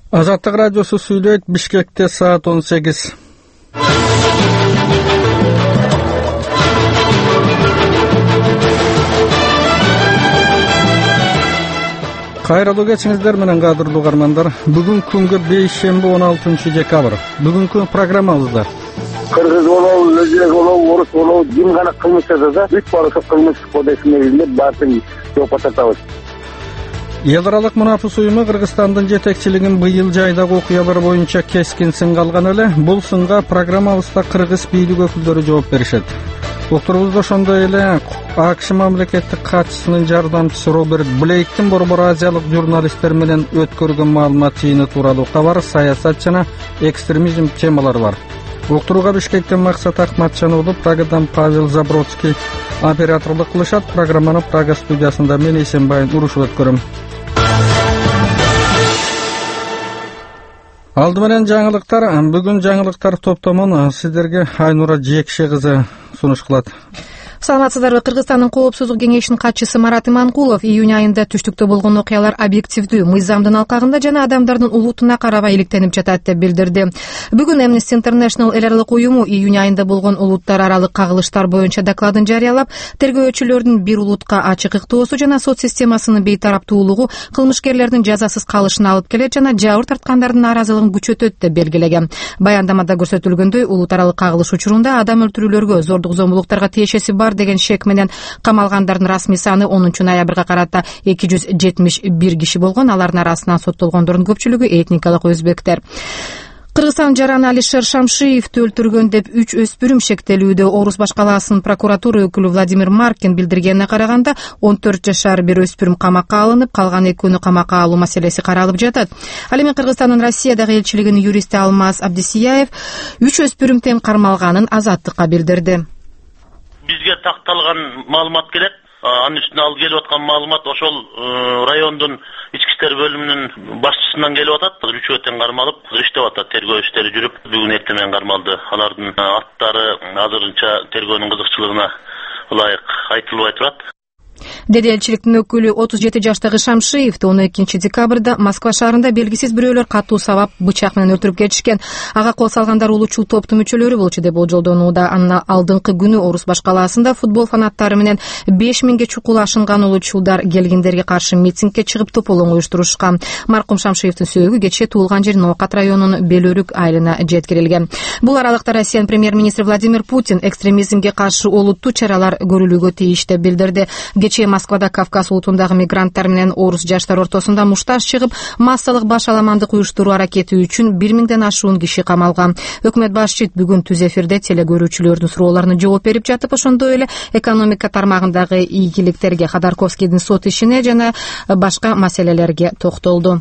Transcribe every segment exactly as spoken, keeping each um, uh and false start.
Азаттык радиосу сүйлөйт. Бишкекте саат он сегиз. Кайрылуу кечиңиздер менен кадырлуу угармандар. Бүгүнкү күнгө бейшемби он алтынчы декабрь. Бүгүнкү программабызда кыргыз болобу, өзбек болобу, орус болобу, ким гана кылмыш жасаса, бүт баары кылмыш кодекси негизинде баарын жоопко тартабыз. Эл аралык мунафыс уюму Кыргызстандын жетекчилигин быйыл жайдагы окуялар боюнча кескин сынга алган эле. Бул сынга программабызда кыргыз бийлик өкүлдөрү жооп беришет. Уктурубузда ошондой эле АКШ мамлекеттик катчысынын жардамчысы Роберт Блейктин борбор азиялык журналисттер менен өткөргөн маалымат жыйыны тууралуу кабар, саясат жана экстремизм темалары бар. Уктурууга Бишкектен Максат Акматжан уулу, Прагадан Павел Забродский операторлук кылышат. Программаны Прага студиясында мен Эсенбай урушуп өткөрөм. Алды менен жаңылыктар. Бүгүн жаңылыктар топтомун сиздерге Айнура Жекше кызы сунуш кылат. Саламатсыздарбы? Кыргызстандын коопсуздук кеңешинин катчысы Марат Иманкулов июнь айында түштүктө болгон окуялар объективдүү, мыйзамдын алкагында жана адамдардын улутуна карабай иликтенип жатат деп билдирди. Бүгүн Amnesty International эл аралык уюму июнь айында болгон улуттар аралык кагылыштар боюнча докладын жарыялап, тергөөчүлөрдүн бир улутка ачык ыктоосу жана сот системасынын бейтараптуулугу кылмышкерлердин жазасыз калышына алып келет жана жабыр тарткандардын нааразылыгын күчөтөт деп белгилеген. Баяндамада көрсөтүлгөндөй, улут аралык кагылыш учурунда адам өлтүрүүлөргө, зордук зомбулуктарга тиешеси бар деген шек менен камалгандардын расмий саны онунчу ноябрга карата эки жүз жетимиш бир киши болгон. Алардын арасынан соттолгондордун көпчүлүгү этникалык өзбектер. Кыргызстан жараны Алишер Шамшиевди өлтүргөн деп үч өспүрүм шектелүүдө. Орус баш калаасынын прокуратура өкүлү Владимир Маркин билдиргенине караганда, он төрт жашар бир өспүрүм камакка алынып, калган экөөнү камакка алуу маселеси каралып жатат. Ал эми Кыргызстандын Россиядагы элчилигинин юристи Алмаз Абдисияев үч өспүрүм тең кармалганын Азаттыкка билдирди. Бизге такталган маалымат келет. Анын үстүнө алып келип аткан маалымат ошол райондун ички иштер бөлүмүнүн башчысынан келип атат. Үчөө тең кармалып иштеп атат. Тергөө иштери жүрүп, бүгүн эртең менен кармалды. Алардын аттары азырынча тергөөнүн кызыкчылыгына ылайык айтылбай турат. Деди элчиликтин өкүлү отуз жети жаштагы Шамшиевди он экинчи декабрда Москва шаарында белгисиз бирөөлөр катуу сабап бычак менен өлтүрүп кетишкен. Ага кол салгандар улуучу топтун мүчөлөрү болчу деп болжолдонууда. Анын алдыңкы күнү Орус баш калаасында футбол фанаттары менен беш миңге чукул ашынган улуучулар келгиндерге каршы митингге чыгып тополоң уюштурушкан. Маркум Шамшиевдин сөөгү кечээ туулган жери Ноокат районунун Белөрүк айылына жеткирилген. Бул аралыкта Россиянын премьер-министри Владимир Путин экстремизмге каршы олуттуу чаралар көрүлүүгө тийиш деп билдирди. Кечээ Москвада Кавказ улутундагы мигранттар менен орус жаштар ортосунда мушташ чыгып, массалык баш аламандык уюштуруу аракети үчүн бир миңден ашуун киши камалган. Өкмөт башчысы бүгүн түз эфирде телекөрүүчүлөрдүн суроолоруна жооп берип жатып, ошондой эле экономика тармагындагы ийгиликтерге, Ходорковскийдин сот ишине жана башка маселелерге токтолду.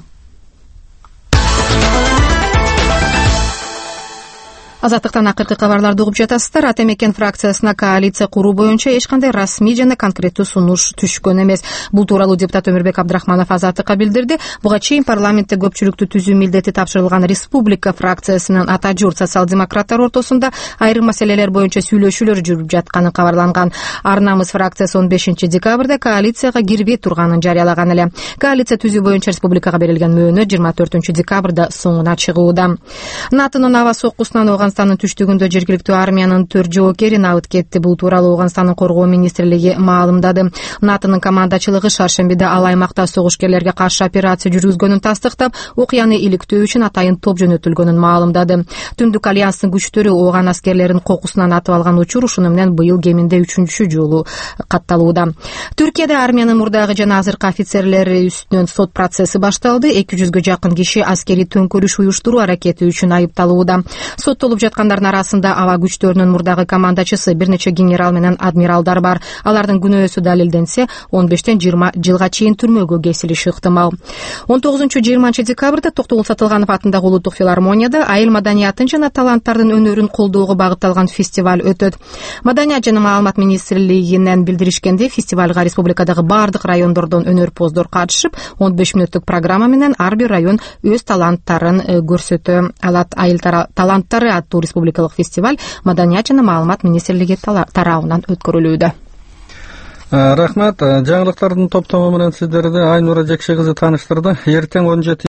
Азаттыктан акыркы кабарларды угуп жатасыздар. Ата мекен фракциясына коалиция куруу боюнча эч кандай расмий жана конкреттүү сунуш түшкөн эмес. Бул тууралуу депутат Өмүрбек Абдрахманов Азаттыкка билдирди. Буга чейин парламентте көпчүлүктү түзүү милдети тапшырылган Республика фракциясынын ата журт социал-демократтар ортосунда айрым маселелер боюнча сүйлөшүүлөр жүрүп жатканы кабарланган. Ар намыс фракциясы он бешинчи декабрда коалицияга кирбей турганын жарыялаган эле. Коалиция түзүү боюнча республикага берилген мөөнөт жыйырма төртүнчү декабрда соңуна чыгууда. НАТОнун аба соккусунан Оганстандын түштүгүндө жергиликтүү армиянын төрт жоокери набыт кетти. Бул тууралуу Оганстандын коргоо министрлиги маалымдады. НАТОнун командачылыгы шаршембиде ал аймакта согушкерлерге каршы операция жүргүзгөнүн тастыктап, окуяны иликтөө үчүн атайын топ жөнөтүлгөнүн маалымдады. Түндүк альянстын күчтөрү Оган аскерлерин кокусунан атып алган учур ушуну менен быйыл кеминде үчүнчү жолу катталууда. Түркияда армиянын мурдагы жана азыркы офицерлери үстүнөн сот процесси башталды. эки жүзгө жакын киши аскерий төңкөрүш уюштуруу аракети үчүн айыпталууда. Соттолуп жаткандардын арасында аба күчтөрүнүн мурдагы командачысы, бир нече генерал менен адмиралдар бар. Алардын күнөөсү далилденсе, он бештен жыйырма жылга чейин түрмөгө кесилиши ыктымал. он тогузунчу жыйырманчы декабрда Токтогул Сатылганов атындагы улуттук филармонияда айыл маданиятын жана таланттардын өнөрүн колдоого багытталган фестиваль өтөт. Маданият жана маалымат министрлигинен билдиришкендей, фестивалга республикадагы бардык райондордон өнөрпоздор катышып, он беш мүнөттүк программа менен ар бир район өз таланттарын көрсөтө алат. Айыл таланттары аттуу республикалык фестиваль Маданият жана маалымат министрлиги тарабынан өткөрүлүүдө. Рахмат. Жаңылыктардын топтому менен сиздерди Айнура Жекше кызы тааныштырды. Эртең он жети